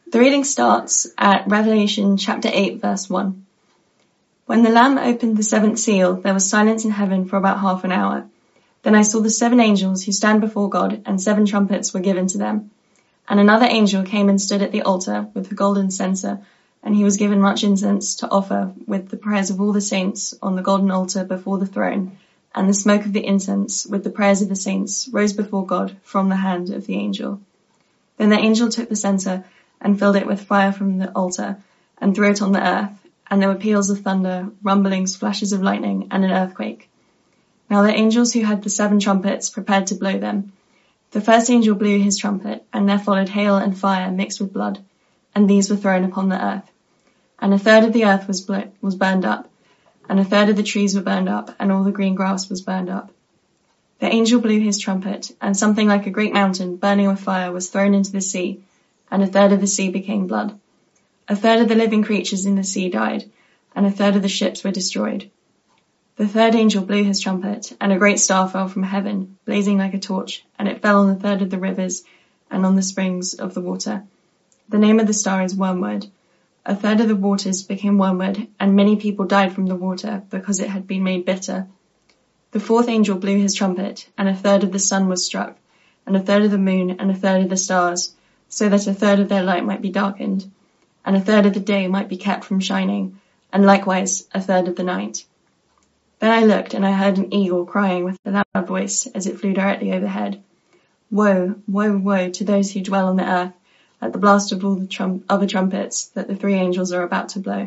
The reading starts at Revelation chapter 8, verse 1. When the Lamb opened the seventh seal, there was silence in heaven for about half an hour. Then I saw the 7 angels who stand before God, and 7 trumpets were given to them. And another angel came and stood at the altar with a golden censer, and he was given much incense to offer with the prayers of all the saints on the golden altar before the throne. And the smoke of the incense with the prayers of the saints rose before God from the hand of the angel. Then the angel took the censer and filled it with fire from the altar, and threw it on the earth, and there were peals of thunder, rumblings, flashes of lightning, and an earthquake. Now the angels who had the 7 trumpets prepared to blow them. The first angel blew his trumpet, and there followed hail and fire mixed with blood, and these were thrown upon the earth. And a third of the earth was burned up, and a third of the trees were burned up, and all the green grass was burned up. The angel blew his trumpet, and something like a great mountain burning with fire was thrown into the sea, and a third of the sea became blood. A third of the living creatures in the sea died, and a third of the ships were destroyed. The third angel blew his trumpet, and a great star fell from heaven, blazing like a torch, and it fell on a third of the rivers and on the springs of the water. The name of the star is Wormwood. A third of the waters became wormwood, and many people died from the water because it had been made bitter. The fourth angel blew his trumpet, and a third of the sun was struck, and a third of the moon, and a third of the stars, so that a third of their light might be darkened, and a third of the day might be kept from shining, and likewise a third of the night. Then I looked, and I heard an eagle crying with a loud voice as it flew directly overhead. Woe, woe, woe to those who dwell on the earth, at the blast of all the other trumpets that the 3 angels are about to blow.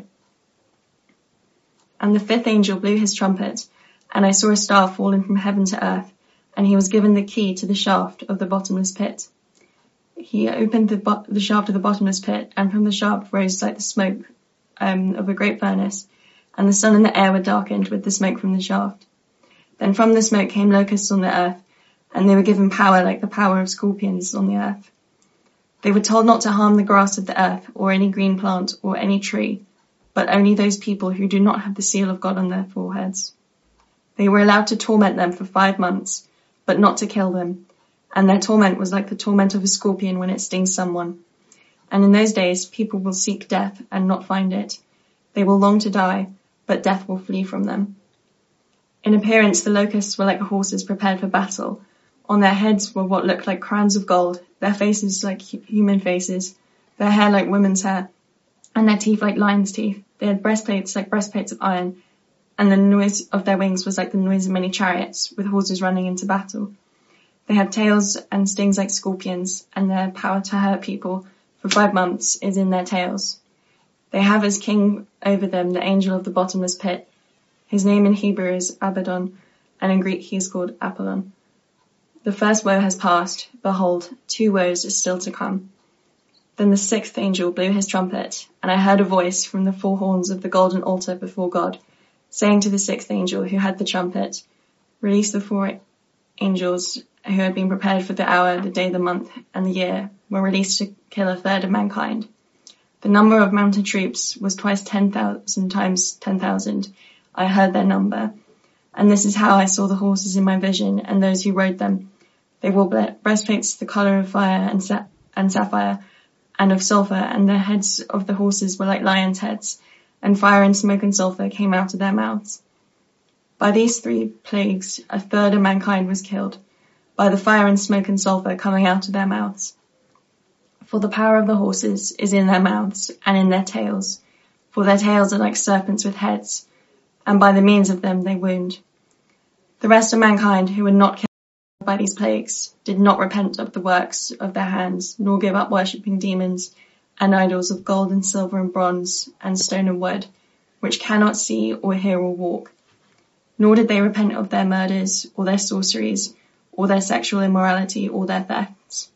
And the 5th angel blew his trumpet, and I saw a star falling from heaven to earth, and he was given the key to the shaft of the bottomless pit. He opened the shaft of the bottomless pit, and from the shaft rose like the smoke of a great furnace, and the sun and the air were darkened with the smoke from the shaft. Then from the smoke came locusts on the earth, and they were given power like the power of scorpions on the earth. They were told not to harm the grass of the earth, or any green plant, or any tree, but only those people who do not have the seal of God on their foreheads. They were allowed to torment them for 5 months, but not to kill them, and their torment was like the torment of a scorpion when it stings someone. And in those days people will seek death and not find it. They will long to die, but death will flee from them. In appearance the locusts were like horses prepared for battle. On their heads were what looked like crowns of gold, their faces like human faces, their hair like women's hair, and their teeth like lions' teeth. They had breastplates like breastplates of iron, and the noise of their wings was like the noise of many chariots, with horses running into battle. They had tails and stings like scorpions, and their power to hurt people for 5 months is in their tails. They have as king over them the angel of the bottomless pit. His name in Hebrew is Abaddon, and in Greek he is called Apollyon. The first woe has passed. Behold, 2 woes are still to come. Then the 6th angel blew his trumpet, and I heard a voice from the 4 horns of the golden altar before God, saying to the 6th angel who had the trumpet, Release the 4 angels who had been prepared for the hour, the day, the month, and the year, were released to kill a third of mankind. The number of mounted troops was twice 10,000 times 10,000. I heard their number. And this is how I saw the horses in my vision and those who rode them. They wore breastplates the colour of fire and sapphire and of sulphur, and the heads of the horses were like lions' heads, and fire and smoke and sulphur came out of their mouths. By these 3 plagues a third of mankind was killed, by the fire and smoke and sulphur coming out of their mouths. For the power of the horses is in their mouths and in their tails, for their tails are like serpents with heads, and by the means of them they wound. The rest of mankind who were not killed by these plagues did not repent of the works of their hands, nor give up worshipping demons and idols of gold and silver and bronze and stone and wood, which cannot see or hear or walk. Nor did they repent of their murders or their sorceries or their sexual immorality or their thefts.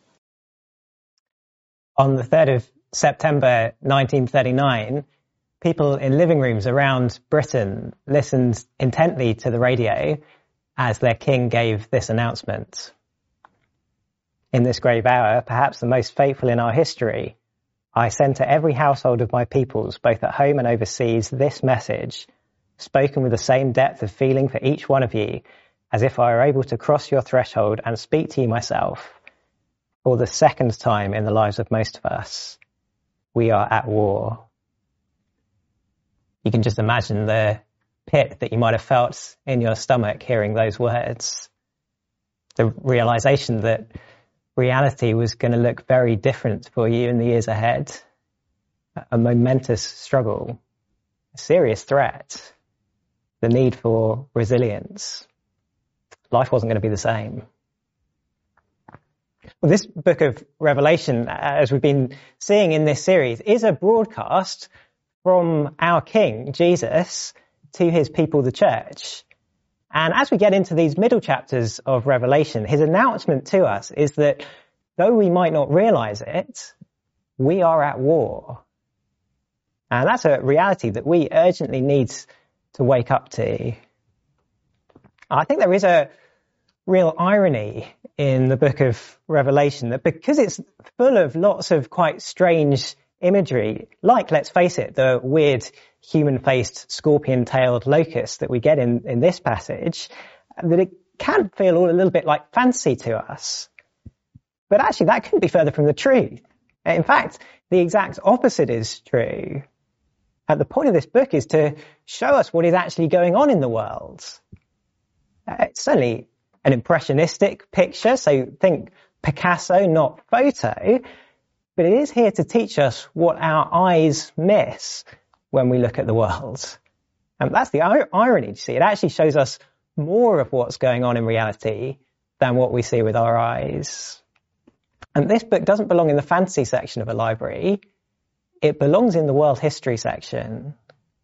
On the 3rd of September 1939, people in living rooms around Britain listened intently to the radio as their king gave this announcement. In this grave hour, perhaps the most fateful in our history, I send to every household of my peoples, both at home and overseas, this message, spoken with the same depth of feeling for each one of you, as if I were able to cross your threshold and speak to you myself, for the second time in the lives of most of us. we are at war. You can just imagine the pit that you might have felt in your stomach hearing those words. The realization that reality was going to look very different for you in the years ahead. A momentous struggle, a serious threat, the need for resilience. Life wasn't going to be the same. Well, this book of Revelation, as we've been seeing in this series, is a broadcast from our King, Jesus, to his people, the church. And as we get into these middle chapters of Revelation, his announcement to us is that though we might not realize it, we are at war. And that's a reality that we urgently need to wake up to. I think there is a real irony in the book of Revelation that because it's full of lots of quite strange imagery, like, let's face it, the weird human-faced scorpion-tailed locust that we get in this passage, that it can feel all a little bit like fantasy to us. But actually that couldn't be further from the truth. In fact, the exact opposite is true. And the point of this book is to show us what is actually going on in the world. It's certainly an impressionistic picture, so think Picasso, not photo, but it is here to teach us what our eyes miss when we look at the world. And that's the irony, you see. It actually shows us more of what's going on in reality than what we see with our eyes. And this book doesn't belong in the fantasy section of a library. It belongs in the world history section.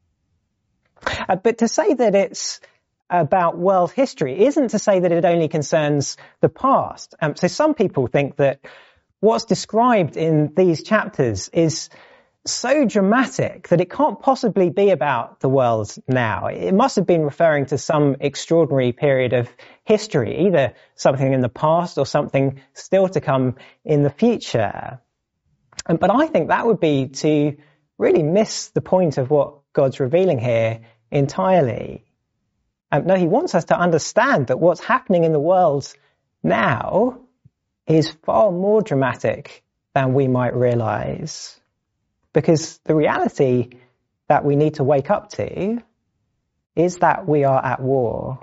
But to say that it's about world history isn't to say that it only concerns the past. So some people think that what's described in these chapters is so dramatic that it can't possibly be about the world now. It must have been referring to some extraordinary period of history, either something in the past or something still to come in the future. But I think that would be to really miss the point of what God's revealing here entirely. No, he wants us to understand that what's happening in the world now is far more dramatic than we might realize. Because the reality that we need to wake up to is that we are at war.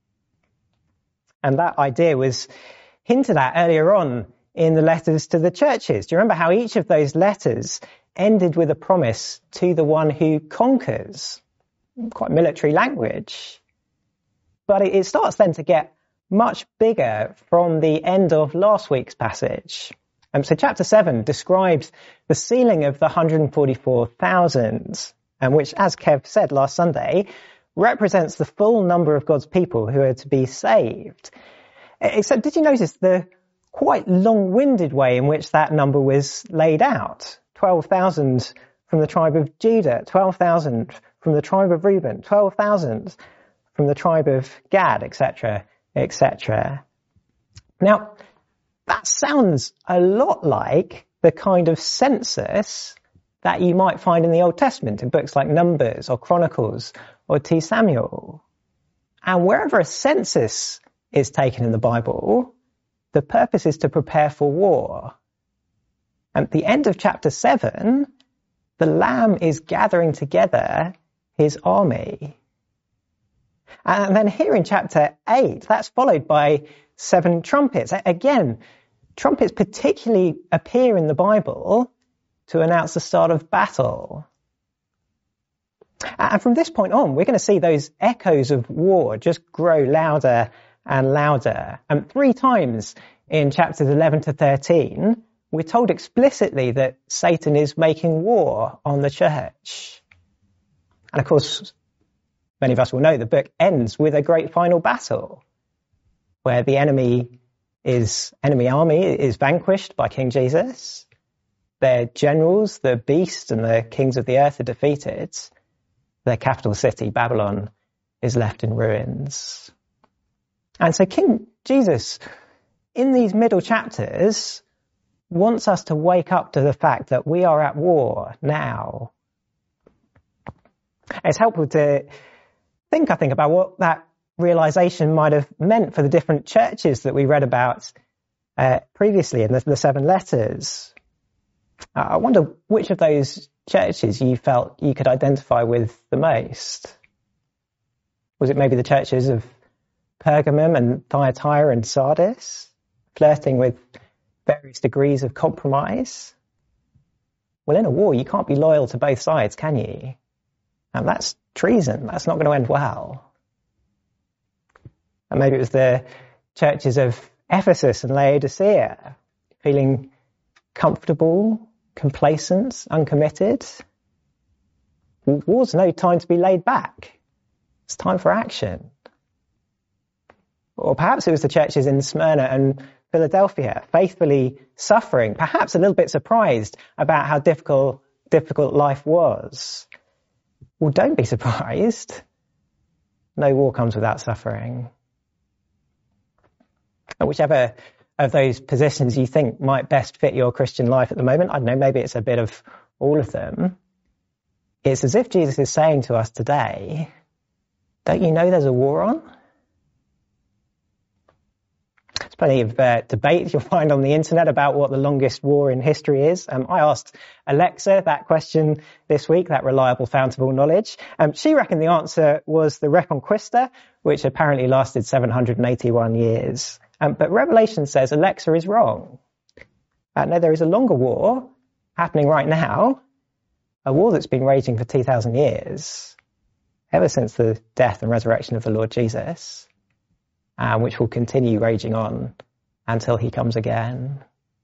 And that idea was hinted at earlier on in the letters to the churches. Do you remember how each of those letters ended with a promise to the one who conquers? Quite military language. But it starts then to get much bigger from the end of last week's passage. So chapter 7 describes the sealing of the 144,000, which, as Kev said last Sunday, represents the full number of God's people who are to be saved. Except, did you notice the quite long-winded way in which that number was laid out? 12,000 from the tribe of Judah, 12,000 from the tribe of Reuben, 12,000 from the tribe of Gad, etc., etc. Now, that sounds a lot like the kind of census that you might find in the Old Testament in books like Numbers or Chronicles or 2 Samuel. And wherever a census is taken in the Bible, the purpose is to prepare for war. At the end of chapter 7, the Lamb is gathering together his army. And then here in chapter 8, that's followed by 7 trumpets. Again, trumpets particularly appear in the Bible to announce the start of battle. And from this point on, we're going to see those echoes of war just grow louder and louder. And 3 times in chapters 11 to 13, we're told explicitly that Satan is making war on the church. And of course, many of us will know the book ends with a great final battle where the enemy army is vanquished by King Jesus. Their generals, the beast and the kings of the earth are defeated. Their capital city, Babylon, is left in ruins. And so King Jesus, in these middle chapters, wants us to wake up to the fact that we are at war now. It's helpful to think about what that realization might have meant for the different churches that we read about previously in the 7 letters. I wonder which of those churches you felt you could identify with the most. Was it maybe the churches of Pergamum and Thyatira and Sardis, flirting with various degrees of compromise? Well, in a war, you can't be loyal to both sides, can you? And that's treason. That's not going to end well. And maybe it was the churches of Ephesus and Laodicea, feeling comfortable, complacent, uncommitted. War's no time to be laid back. It's time for action. Or perhaps it was the churches in Smyrna and Philadelphia, faithfully suffering, perhaps a little bit surprised about how difficult life was. Well, don't be surprised. No war comes without suffering. And whichever of those positions you think might best fit your Christian life at the moment, I don't know, maybe it's a bit of all of them. It's as if Jesus is saying to us today, don't you know there's a war on? There's plenty of debate you'll find on the internet about what the longest war in history is. I asked Alexa that question this week, that reliable fount of all knowledge. She reckoned the answer was the Reconquista, which apparently lasted 781 years. But Revelation says Alexa is wrong. No, there is a longer war happening right now, a war that's been raging for 2,000 years, ever since the death and resurrection of the Lord Jesus, which will continue raging on until he comes again.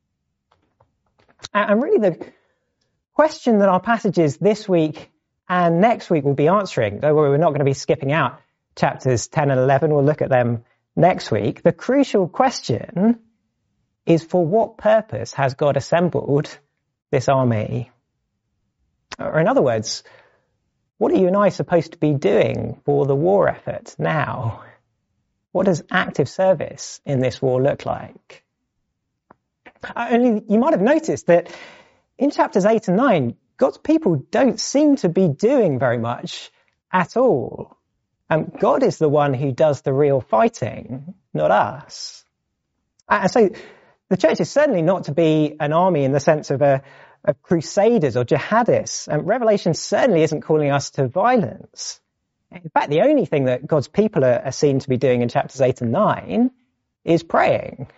And really the question that our passages this week and next week will be answering, though we're not going to be skipping out chapters 10 and 11, we'll look at them next week. The crucial question is, for what purpose has God assembled this army? Or in other words, what are you and I supposed to be doing for the war effort now? What does active service in this war look like? Only you might have noticed that in chapters 8 and 9, God's people don't seem to be doing very much at all. God is the one who does the real fighting, not us. And so the church is certainly not to be an army in the sense of crusaders or jihadists. Revelation certainly isn't calling us to violence. In fact, the only thing that God's people are seen to be doing in chapters 8 and 9 is praying.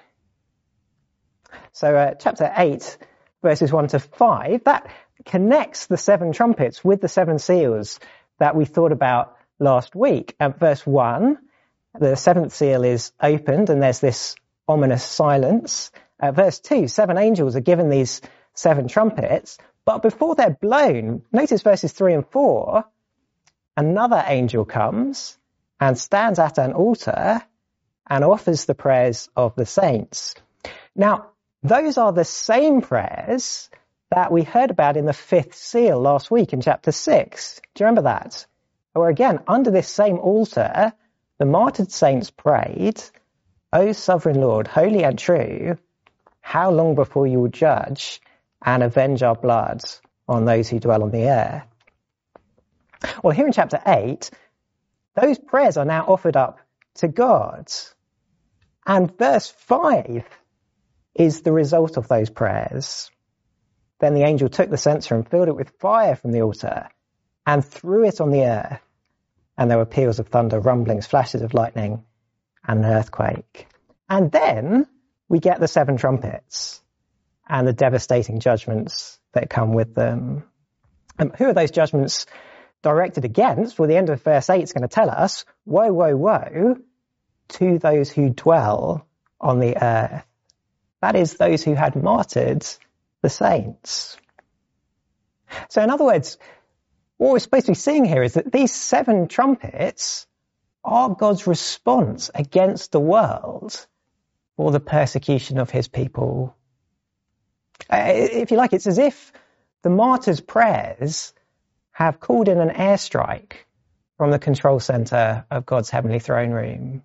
So chapter 8, verses 1 to 5, that connects the 7 trumpets with the 7 seals that we thought about last week. Verse 1, the 7th seal is opened and there's this ominous silence. Verse 2, 7 angels are given these 7 trumpets, but before they're blown, notice verses 3 and 4, another angel comes and stands at an altar and offers the prayers of the saints. Now, those are the same prayers that we heard about in the 5th seal last week in chapter 6. Do you remember that? Where again, under this same altar, the martyred saints prayed, O sovereign Lord, holy and true, how long before you will judge and avenge our blood on those who dwell on the earth? Well, here in chapter 8, those prayers are now offered up to God. And verse 5 is the result of those prayers. Then the angel took the censer and filled it with fire from the altar and threw it on the earth. And there were peals of thunder, rumblings, flashes of lightning, and an earthquake. And then we get the 7 trumpets and the devastating judgments that come with them. Who are those judgments directed against? Well, the end of verse 8 is going to tell us, woe, woe, woe to those who dwell on the earth. That is, those who had martyred the saints. So in other words, what we're supposed to be seeing here is that these 7 trumpets are God's response against the world for the persecution of his people. If you like, it's as if the martyrs' prayers have called in an airstrike from the control center of God's heavenly throne room.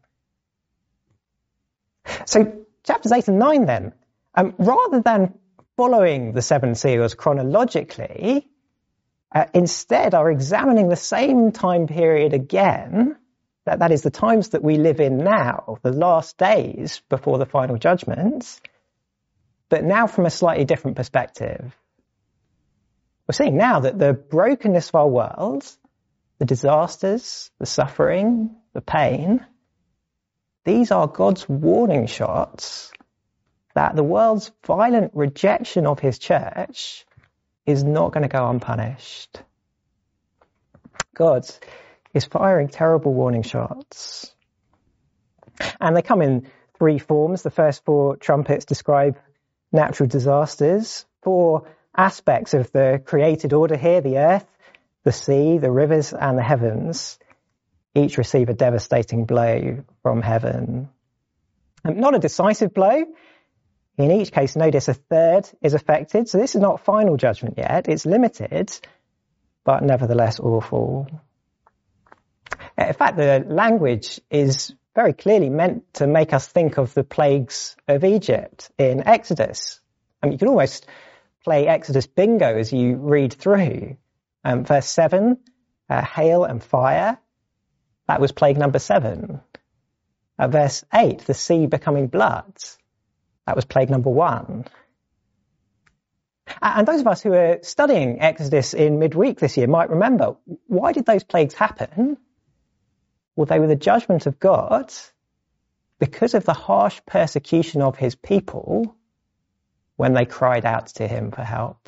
So chapters 8 and 9 then, rather than following the 7 seals chronologically, instead are examining the same time period again, that is the times that we live in now, the last days before the final judgment, but now from a slightly different perspective. We're seeing now that the brokenness of our world, the disasters, the suffering, the pain, these are God's warning shots that the world's violent rejection of his church is not going to go unpunished. God is firing terrible warning shots. And they come in three forms. The first four trumpets describe natural disasters, four aspects of the created order here, the earth, the sea, the rivers, and the heavens, each receive a devastating blow from heaven. Not a decisive blow. In each case, notice a third is affected. So this is not final judgment yet. It's limited, but nevertheless awful. In fact, the language is very clearly meant to make us think of the plagues of Egypt in Exodus. You can almost play Exodus bingo as you read through. Verse 7, hail and fire, that was plague number 7. Verse 8, the sea becoming blood, that was plague number 1. And those of us who are studying Exodus in midweek this year might remember, why did those plagues happen? Well, they were the judgment of God because of the harsh persecution of his people when they cried out to him for help.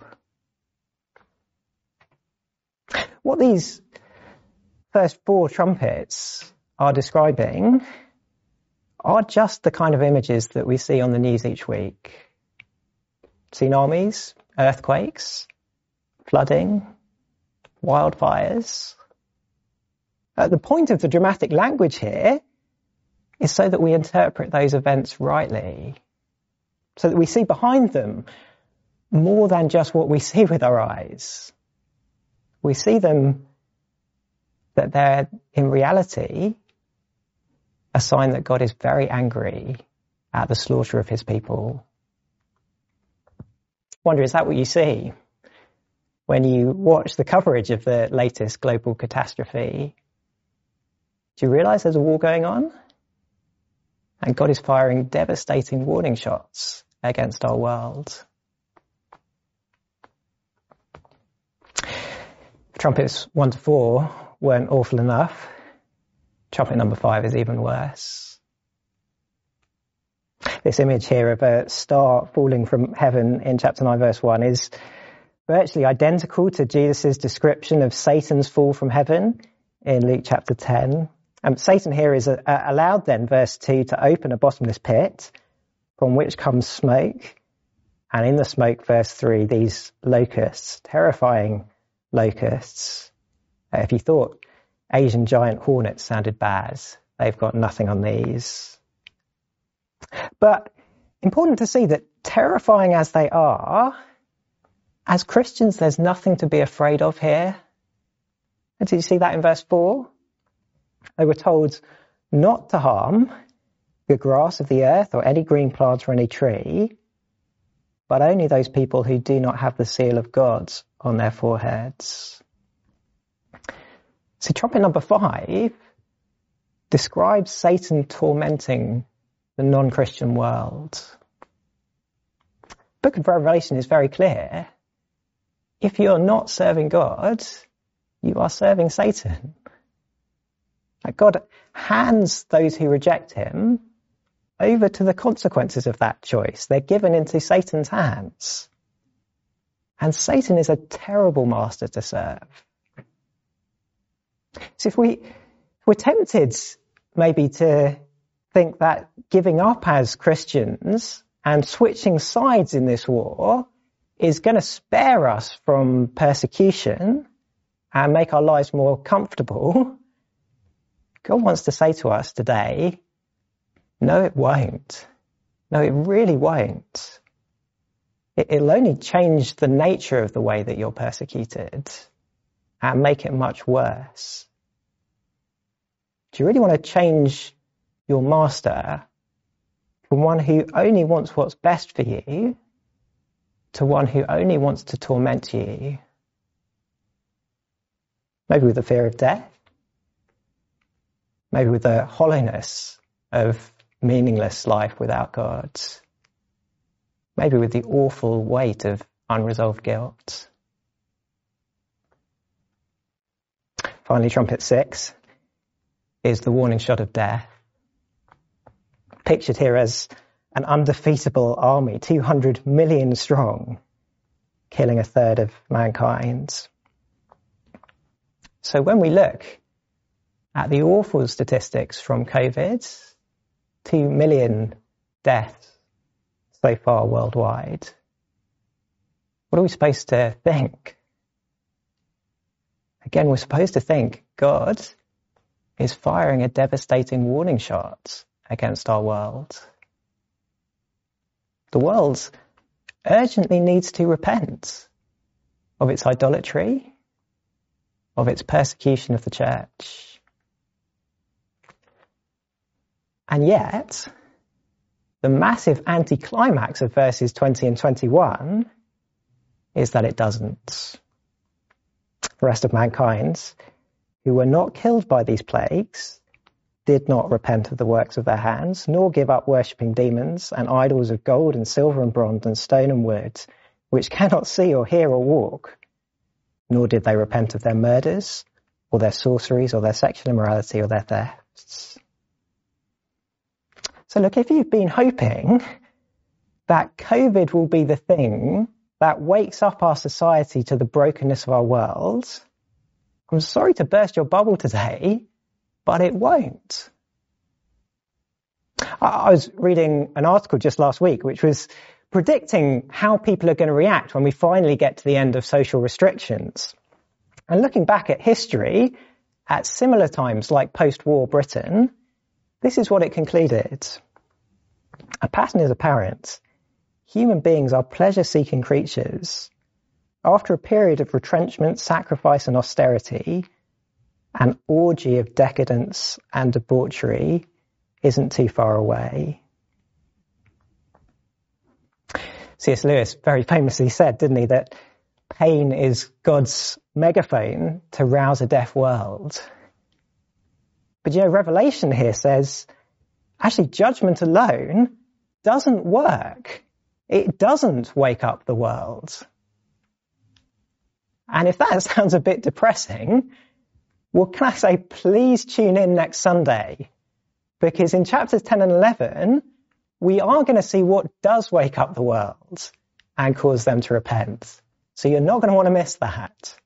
What these first four trumpets are describing are just the kind of images that we see on the news each week. Tsunamis, earthquakes, flooding, wildfires. The point of the dramatic language here is so that we interpret those events rightly, so that we see behind them more than just what we see with our eyes. We see them that they're, in reality, a sign that God is very angry at the slaughter of his people. I wonder, is that what you see when you watch the coverage of the latest global catastrophe? Do you realise there's a war going on? And God is firing devastating warning shots against our world. Trumpets 1 to 4 weren't awful enough. Trumpet number 5 is even worse. This image here of a star falling from heaven in chapter 9 verse 1 is virtually identical to Jesus' description of Satan's fall from heaven in Luke chapter 10. Satan here is allowed then, verse 2, to open a bottomless pit from which comes smoke. And in the smoke, verse 3, these locusts, terrifying locusts. If you thought Asian giant hornets sounded bad, they've got nothing on these. But important to see that terrifying as they are, as Christians, there's nothing to be afraid of here. And did you see that in verse 4? They were told not to harm the grass of the earth or any green plant or any tree, but only those people who do not have the seal of God on their foreheads. So trumpet number 5 describes Satan tormenting the non-Christian world. The book of Revelation is very clear. If you're not serving God, you are serving Satan. God hands those who reject him over to the consequences of that choice. They're given into Satan's hands. And Satan is a terrible master to serve. So if we're tempted maybe to think that giving up as Christians and switching sides in this war is going to spare us from persecution and make our lives more comfortable, God wants to say to us today, no, it won't. No, it really won't. It'll only change the nature of the way that you're persecuted and make it much worse. Do you really want to change your master from one who only wants what's best for you to one who only wants to torment you? Maybe with the fear of death. Maybe with the hollowness of meaningless life without God. Maybe with the awful weight of unresolved guilt. Finally, trumpet 6 is the warning shot of death, pictured here as an undefeatable army, 200 million strong, killing a third of mankind. So when we look at the awful statistics from COVID, 2 million deaths so far worldwide, what are we supposed to think? Again, we're supposed to think God is firing a devastating warning shot against our world. The world urgently needs to repent of its idolatry, of its persecution of the church. And yet, the massive anticlimax of verses 20 and 21 is that it doesn't. The rest of mankind, who were not killed by these plagues, did not repent of the works of their hands, nor give up worshipping demons and idols of gold and silver and bronze and stone and wood, which cannot see or hear or walk, nor did they repent of their murders, or their sorceries, or their sexual immorality, or their thefts. So look, if you've been hoping that COVID will be the thing that wakes up our society to the brokenness of our world, I'm sorry to burst your bubble today, but it won't. I was reading an article just last week which was predicting how people are going to react when we finally get to the end of social restrictions. And looking back at history, at similar times like post-war Britain, this is what it concluded. A pattern is apparent. Human beings are pleasure-seeking creatures. After a period of retrenchment, sacrifice and austerity, an orgy of decadence and debauchery isn't too far away. C.S. Lewis very famously said, didn't he, that pain is God's megaphone to rouse a deaf world. But Revelation here says, actually judgment alone doesn't work. It doesn't wake up the world. And if that sounds a bit depressing, well, can I say, please tune in next Sunday, because in chapters 10 and 11, we are going to see what does wake up the world and cause them to repent. So you're not going to want to miss that.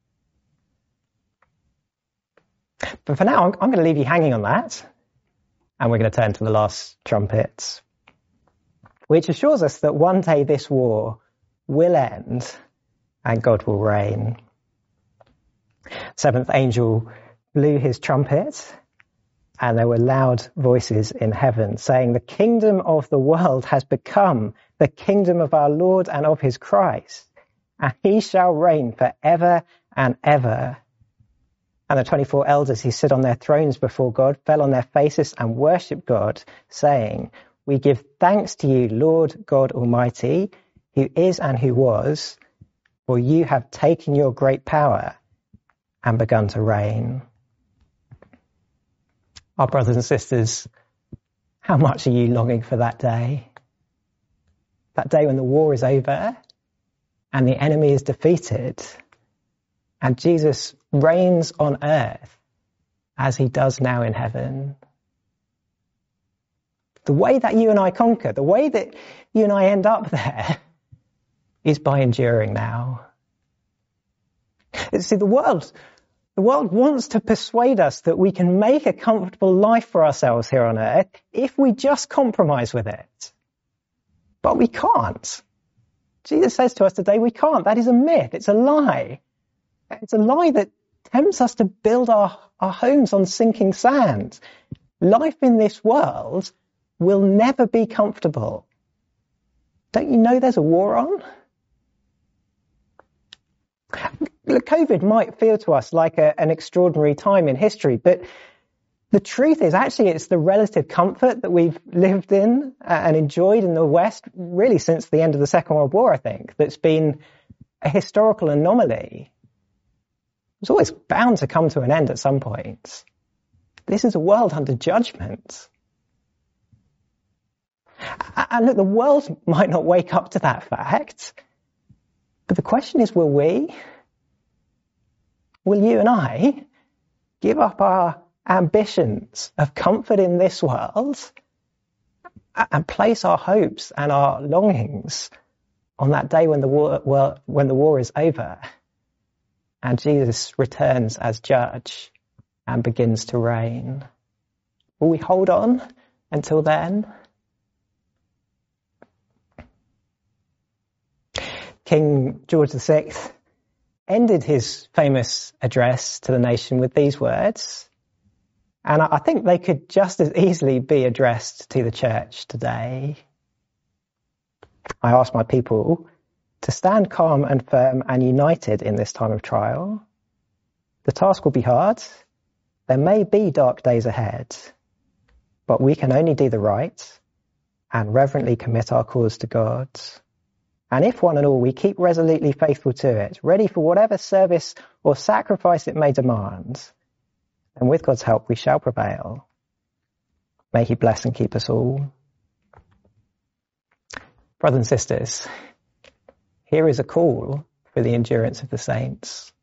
But for now, I'm going to leave you hanging on that, and we're going to turn to the last trumpet, which assures us that one day this war will end and God will reign. Seventh angel blew his trumpet, and there were loud voices in heaven saying, "The kingdom of the world has become the kingdom of our Lord and of his Christ, and he shall reign forever and ever." And the 24 elders who sit on their thrones before God fell on their faces and worshipped God, saying, "We give thanks to you, Lord God Almighty, who is and who was, for you have taken your great power and begun to reign." Our brothers and sisters, how much are you longing for that day? That day when the war is over and the enemy is defeated and Jesus reigns on earth as he does now in heaven. The way that you and I conquer, the way that you and I end up there is by enduring now. See, the world wants to persuade us that we can make a comfortable life for ourselves here on earth if we just compromise with it. But we can't. Jesus says to us today, we can't. That is a myth. It's a lie. It's a lie that tempts us to build our homes on sinking sand. Life in this world will never be comfortable. Don't you know there's a war on? Look, COVID might feel to us like an extraordinary time in history, but the truth is actually it's the relative comfort that we've lived in and enjoyed in the West really since the end of the Second World War, I think, that's been a historical anomaly. It's always bound to come to an end at some point. This is a world under judgment. And look, the world might not wake up to that fact, but the question is, will we? Will you and I? give up our ambitions of comfort in this world and place our hopes and our longings on that day when the war is over and Jesus returns as judge and begins to reign? Will we hold on until then? King George VI ended his famous address to the nation with these words, and I think they could just as easily be addressed to the church today. I ask my people to stand calm and firm and united in this time of trial. The task will be hard. There may be dark days ahead, but we can only do the right and reverently commit our cause to God. And if one and all we keep resolutely faithful to it, ready for whatever service or sacrifice it may demand, then with God's help we shall prevail. May he bless and keep us all. Brothers and sisters, here is a call for the endurance of the saints.